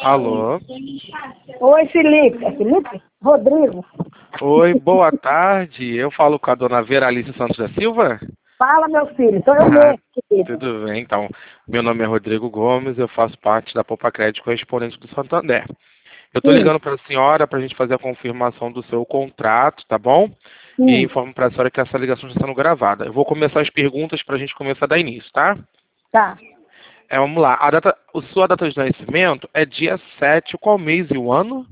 Alô? Oi, Felipe. É Felipe? Rodrigo. Oi, boa tarde. Eu falo com a dona Veralice Santos da Silva? Fala, meu filho. Sou eu Ah, mesmo, querido. tudo bem, então. Meu nome é Rodrigo Gomes, eu faço parte da Poupa Crédito Correspondente do Santander. Eu estou Sim, ligando para a senhora para a gente fazer a confirmação do seu contrato, tá bom? E sim. informo para a senhora que essa ligação está sendo gravada. Eu vou começar as perguntas para a gente começar a dar início, tá? Tá. Vamos lá. Sua data de nascimento é dia 7. Qual mês e o ano?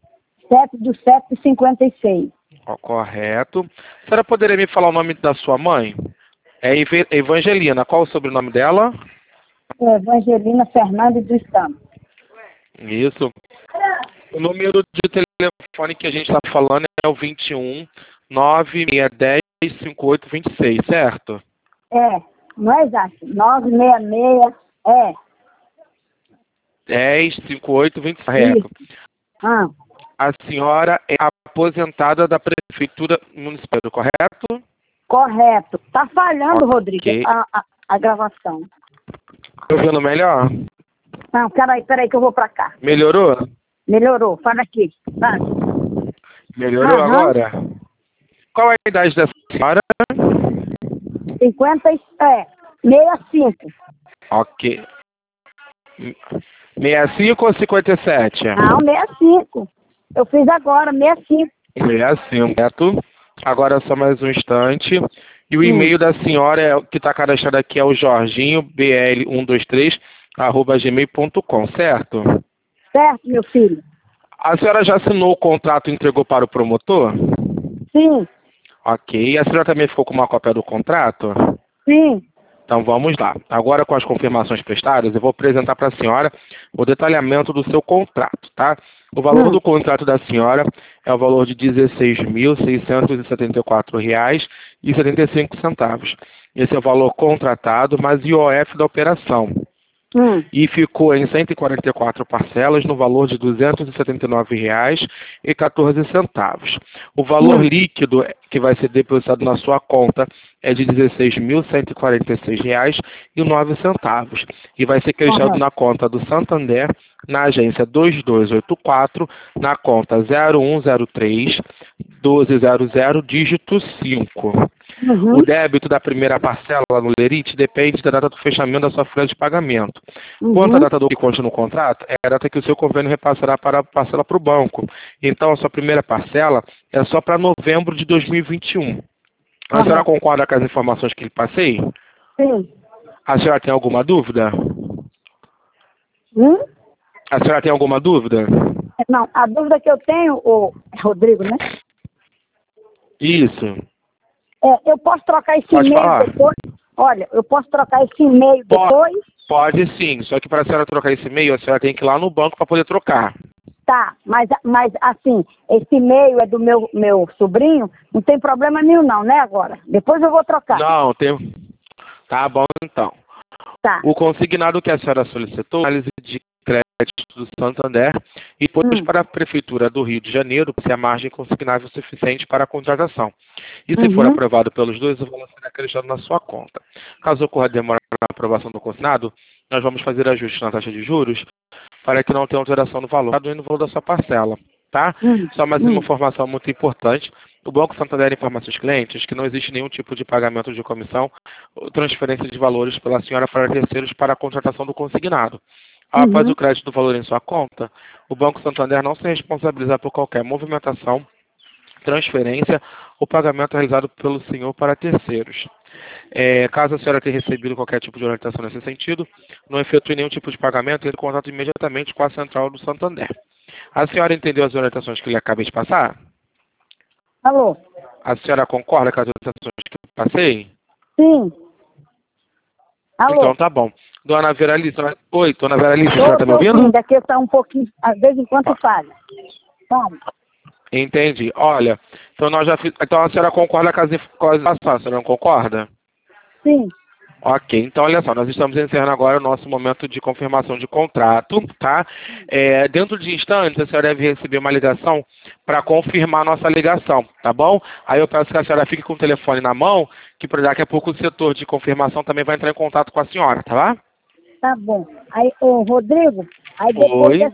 7/7/56. Ó, correto. A senhora poderia me falar o nome da sua mãe? É Evangelina. Qual o sobrenome dela? É Evangelina Fernandes dos Santos. Isso. O número de telefone que a gente está falando é o 21 96210 5826, certo? É, não é exato. 966. É. 10 5826, correto. Isso. Ah, A senhora é aposentada da Prefeitura Municipal, correto? correto. Tá falhando, Rodrigo, Ok. a gravação. Tô ouvindo melhor? Não, peraí que eu vou pra cá. Melhorou? Melhorou. Fala aqui. Vai. Melhorou Aham. agora? Qual é a idade dessa senhora? 65. Ok. 65 ou 57? Não, 65. Eu fiz agora, 65. 65, certo? Agora só mais um instante. E o Hum. e-mail da senhora que está cadastrado aqui é o jorginhobl123 @gmail.com, certo? Certo, meu filho? A senhora já assinou o contrato e entregou para o promotor? Sim, Ok. A senhora também ficou com uma cópia do contrato? sim. Então vamos lá. Agora com as confirmações prestadas, eu vou apresentar para a senhora o detalhamento do seu contrato, tá? O valor Hum. do contrato da senhora é o valor de R$ 16.674,75. Esse é o valor contratado, mais IOF da operação. Hum. E ficou em 144 parcelas no valor de R$ 279,14. O valor Hum. líquido que vai ser depositado na sua conta é de R$ 16.146,09 e vai ser creditado Correto. na conta do Santander, na agência 2284, na conta 0103 1200 dígito 5. O Uhum. débito da primeira parcela no Lerite depende da data do fechamento da sua folha de pagamento. Quanto à Uhum. data do que consta no contrato, é a data que o seu convênio repassará para a parcela para o banco. Então, a sua primeira parcela é só para novembro de 2021. A senhora Correto. concorda com as informações que lhe passei? Sim. A senhora tem alguma dúvida? Hum? A senhora tem alguma dúvida? Não, a dúvida que eu tenho, o Rodrigo, né? Isso. Eu posso trocar esse Pode e-mail falar. depois? Olha, eu posso trocar esse e-mail Po- depois? Pode sim, só que para a senhora trocar esse e-mail, a senhora tem que ir lá no banco para poder trocar. Tá, mas assim, esse e-mail é do meu sobrinho, não tem problema nenhum não, né, agora? Depois eu vou trocar. Não, tem. Tá bom então. Tá. O consignado que a senhora solicitou, análise de crédito do Santander, e depois Hum. para a Prefeitura do Rio de Janeiro, se a margem consignável suficiente para a contratação. E se for Uhum. aprovado pelos dois, o valor será acreditado na sua conta. Caso ocorra demora na aprovação do consignado, nós vamos fazer ajustes na taxa de juros para que não tenha alteração no valor, no valor da sua parcela. Tá? Só mais uma Hum. informação muito importante. O Banco Santander informa seus clientes que não existe nenhum tipo de pagamento de comissão ou transferência de valores pela senhora para terceiros para a contratação do consignado. Após o Uhum. crédito do valor em sua conta, o Banco Santander não se responsabiliza por qualquer movimentação, transferência ou pagamento realizado pelo senhor para terceiros. Caso a senhora tenha recebido qualquer tipo de orientação nesse sentido, não efetue nenhum tipo de pagamento, entre em contato imediatamente com a central do Santander. A senhora entendeu as orientações que lhe acabei de passar? Alô? A senhora concorda com as orientações que eu passei? Sim. Então Alô? tá bom. Dona Veralice, oi, dona Veralice, a senhora tá me Tô sim, ouvindo? daqui está um pouquinho, às vezes em quando falha. Vamos. Entendi. Olha, então nós já então a senhora concorda com as informações, a senhora não concorda? Sim. Ok, então olha só, nós estamos encerrando agora o nosso momento de confirmação de contrato, tá? Dentro de instantes, a senhora deve receber uma ligação para confirmar a nossa ligação, tá bom? Aí eu peço que a senhora fique com o telefone na mão, que por daqui a pouco o setor de confirmação também vai entrar em contato com a senhora, tá lá? Tá bom. Aí, ô Rodrigo, aí depois Oi. dessa,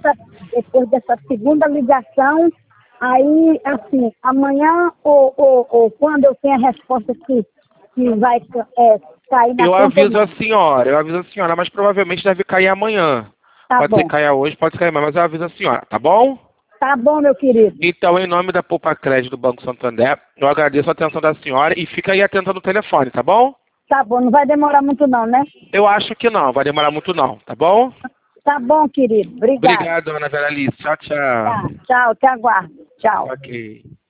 depois dessa segunda ligação, aí, assim, amanhã ou quando eu tenho a resposta que vai cair na Eu conta. aviso a senhora, mas provavelmente deve cair amanhã. Tá Pode bom. ser que caia hoje, pode ser que caia amanhã, mas eu aviso a senhora, tá bom? Tá bom, meu querido. Então, em nome da Poupa Crédito do Banco Santander, eu agradeço a atenção da senhora e fica aí atenta no telefone, tá bom? Tá bom, não vai demorar muito não, né? Eu acho que não, vai demorar muito não, tá bom? Tá bom, querido. Obrigada. Obrigado, Ana Vera Alice. Tchau, Tá, tchau. tchau, te aguardo. Tchau. Ok.